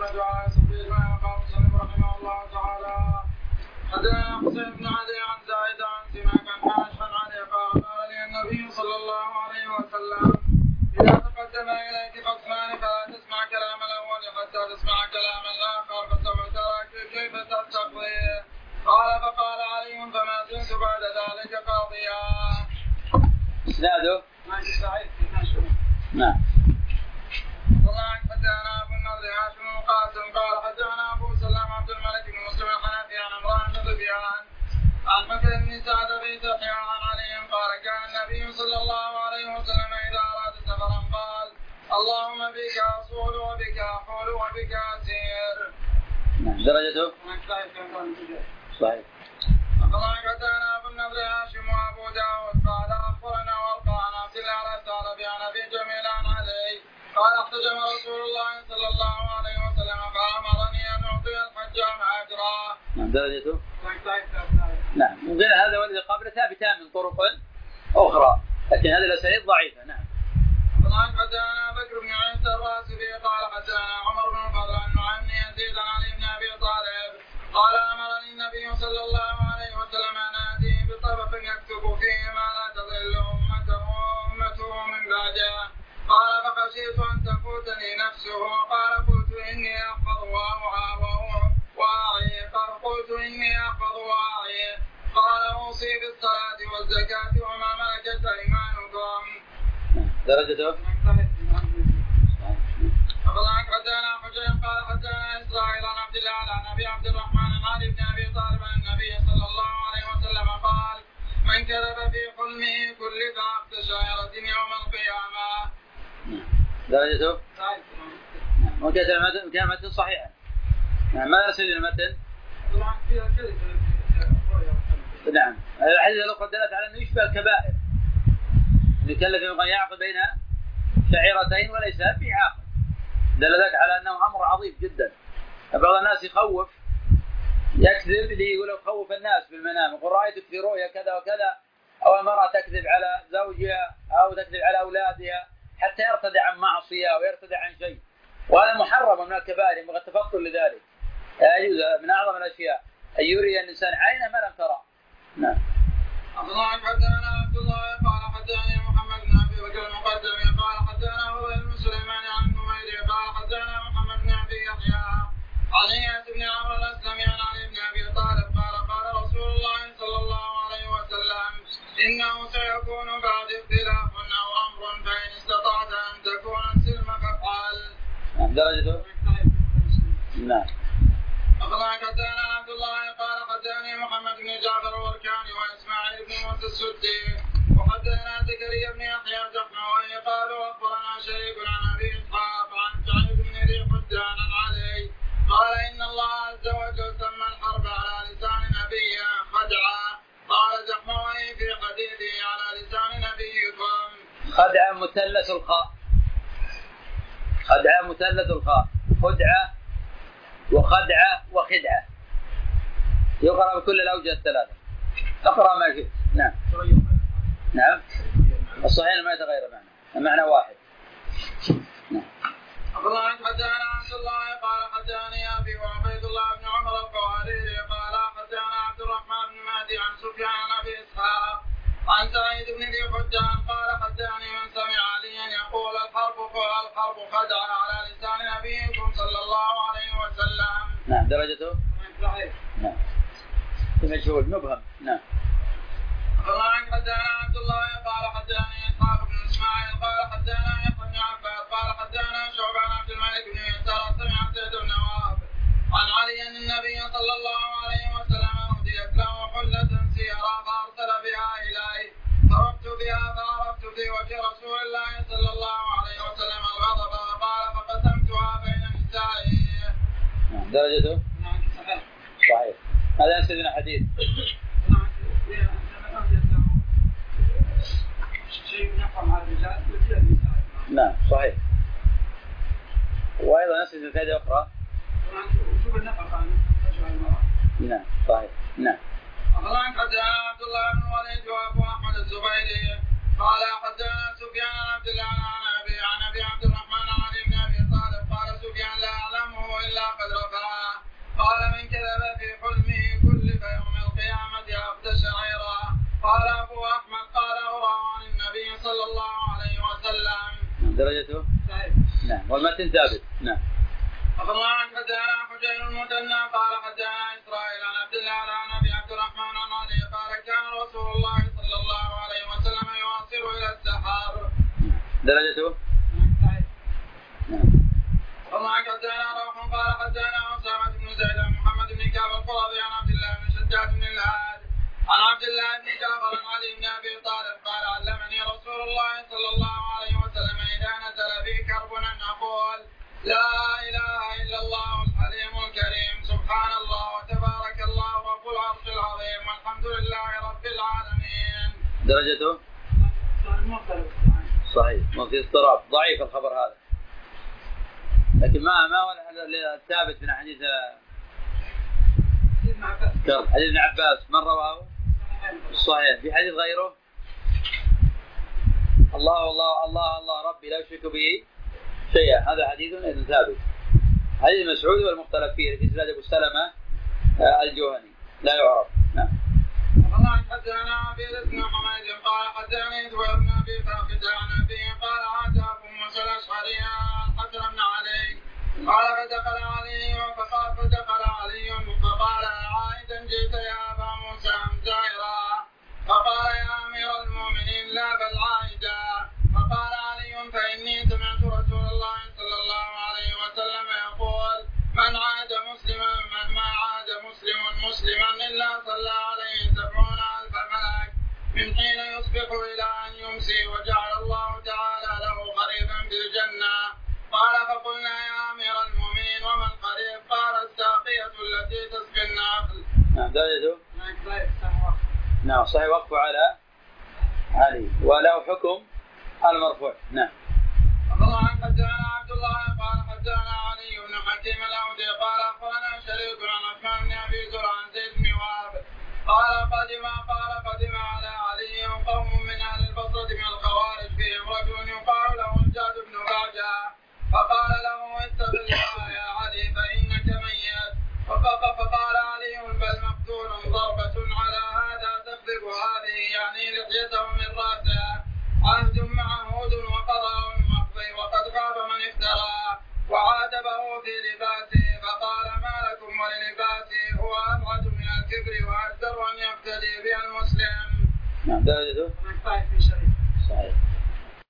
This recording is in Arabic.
دعاء سبيل ما يقال مسلم رحمه الله تعالى. حدثنا حسين بن علي عن زائدة عن سماك عن عائشة عن علي قال لي النبي صلى الله عليه وسلم إذا تقدم إليك خصمان فلا تسمع كلام الأول حتى تسمع كلام الآخر فسوف ترى كيف تستقضيه. قال فقال علي فما زلت بعد ذلك قاضيا. اسناده نعم. والله حدثنا ابو النضر هاشم بن قاسم قال حدثنا ابو سلام عبد الملك بن مسلم الحنفي عن عمران بن سفيان عن مكر بن سعد بن تحيا عن علي قال كان النبي صلى الله عليه وسلم اذا اراد سفرا قال اللهم بك اصول وبك احول وبك اسير. درجته صحيح. والله حدثنا ابو النضر هاشم وابو داود قال اخبرنا والقى عن عبد الله الاسعد عن ابي جميل عن علي قال احتجم رسول الله صلى الله عليه وسلم فامرني ان اعطي الحجام اجرا. درجته نعم. وغير هذا والذي قبله ثابتان من طرق اخرى لكن هذه الاسانيد ضعيفه. نعم. والله حدثنا بكر بن عيسى الراسبي قال حدثنا عمر بن الفضل عن نعيم بن يزيد عن علي بن ابي طالب قال امرني النبي صلى الله عليه وسلم ان اتي بطبق يكتب فيه ما لا تضل امته من بعده. قال فخشيت ان تفوتني نفسه قال قلت اني احفظ واعي قال اوصي بالصلاه والزكاه وما ملكت ايمانكم. درجته فضلك حدثنا حجين قال حدثنا اسرائيل عن عبد الله عن ابي عبد الرحمن عن علي بن ابي طالب عن النبي صلى الله عليه وسلم قال من كذب في حلمه كلف عقد شاعرة يوم القيامة. درجته وكان متن صحيحا. ما يرسل المتن. نعم. الحديث لو قدرت على انه يشبه الكبائر اللي كلف يوم يعقد بين شعيرتين وليس في عاقل دل ذلك على انه امر عظيم جدا. بعض الناس يخوف يكذب اللي يقول يخوف الناس بالمنام يقول رايتك في رؤيا كذا وكذا او المراه تكذب على زوجها او تكذب على اولادها حتى يرتدع عن معصيه او يرتدع عن شيء وهذا محرم من الكبائر ينبغي التفطن لذلك. يجوز من اعظم الاشياء ان يري الانسان عينه ما لم ترى. نعم. الله حدثنا عبد الله قال حدثني محمد بن ابي بكر المقدمي قال حدثنا هو المسلمان عن نمير قال حدثنا محمد بن ابي يحيى عن اياس بن عمرو الاسلمي عن علي بن ابي طالب قال قال رسول الله صلى الله عليه وسلم انه سيكون بعد اختلاف او امر فان استطعت ان تكون السلم فافعل. درجته نعم. أخبرنا حدثنا عبد الله قال حدثني محمد بن جعفر الوركاني وإسماعيل بن موسى السدي وحدثنا زكريا بن يحيى الجحموي قالوا أخبرنا شريك عن أبي إسحاق عن سعيد بن ذي حجان عن علي قال إن الله عز وجل سمى الحرب على لسان نبيه خدعة. قال الجحموي في حديثه على لسان نبيكم. خدعة مثلث الخاء. خدعة مثلث الخاء. خدعة وخدعة وخدعة يقرأ بكل الأوجه الثلاثة. اقرأ ما شئت. نعم. نعم. الصحيح ما يتغير معنى واحد. نعم. أخبرنا حدثنا عبد الله قال حدثني أبي وعبيد الله بن عمر القواريري قال حدثنا عبد الرحمن بن مهدي عن سفيان عن أبي إسحاق عن سعيد بن ذي حجان قال حدثني من سمع عليا يقول الحرب خدعة على لسان نبيكم صلى الله عليه وسلم. نعم. درجته نعم. مجهول مبهم. نعم. أخبرنا حدثنا عبد الله قال حدثني إسحاق بن إسماعيل قال حدثنا يحيى بن عباس قال حدثنا شعبة عن عبد الملك بن يسار سمع زيد بن وهب عن علي أن النبي صلى الله عليه وسلم أهديت له حلة سيرا فأرسل بها إلي فرحت بها فعرفت في وجه رسول الله صلى الله عليه وسلم الغضب فقال فقسمتها بين نسائي. درجته صحيح. هذا سيدنا حديث. نعم صحيح. وأيضا نسجد الفائدة أخرى. نعم صحيح. نعم. أخبرنا حدثنا عبد الله بن وليد وأبو أحمد الزبيري قال حدثنا سفيان عن عبد الله عن أبي عبد الرحمن عن ابن أبي طالب قال سفيان لا أعلمه إلا قد رفعه. قال من كذب في حلمه كلف يوم القيامة عقد شعيرا. قال أبو أحمد قال رواه عن النبي صلى الله عليه وسلم. درجته؟ نعم. والمتن ثابت. نعم. أخبرنا عن حدثنا حجين المثنى قال حدثنا إسرائيل عن عبد الله عن أبي عبد الرحمن عن علي قال كان رسول الله صلى الله عليه وسلم يواصل إلى السحاب. درجته؟ أخبرنا عن حدثنا روح قال حدثنا أسامة بن زيد عن محمد بن كعب القرظي عن عبد الله بن شداد بن الهاد عن عبد الله بن جعفر عن علي بن أبي طالب قال علمني رسول الله صلى الله عليه وسلم إذا نزل بي كرب أن أقول لا إله إلا الله الحليم الكريم سبحان الله وتبارك الله رب العرش العظيم والحمد لله رب العالمين. درجته؟ صحيح. وفي اضطراب ضعيف الخبر هذا، لكن ما هو الثابت من حديث كرب. حديث ابن عباس من رواه؟ صحيح. في حديث غيره الله الله الله الله ربي لا يشرك به شيئا، هذا حديث ثابت. حديث مسعود والمختلف فيه في سند ابو سلمة الجهني لا يعرف. نعم. الله حدثنا عبيد بن حميد قال حدثني ذو بن ابي فاقد عن ابي قال عاد ابو موسى الاشعري الحسن بن علي قال فدخل علي فقال عائدا جئت يا ابا موسى ام زائرا؟ فقال يا امير المؤمنين لا بل عائدا. فقال علي فاني سمعت رسول الله صلى الله عليه وسلم يقول من عاد مسلما الا صلى عليه 70,000 ملك من حين يصبح الى ان يمسي وجعل الله تعالى له قريبا في الجنه. قال فقلنا يا امير المؤمنين وما القريب؟ قال الساقيه التي تسقي النخل. نعم. درجته؟ نعم. صحيح. وقف على علي وله حكم المرفوع. نعم. الله عن حدثنا عبد الله قال حدثنا علي بن حكيم الاودي قال اخبرنا شريك عن عثمان بن ابي زرع عن زيد بن وهب قال قدم على علي قوم من اهل البصره من الخوارج فيهم رجل يقال له الجاد بن راجع فقال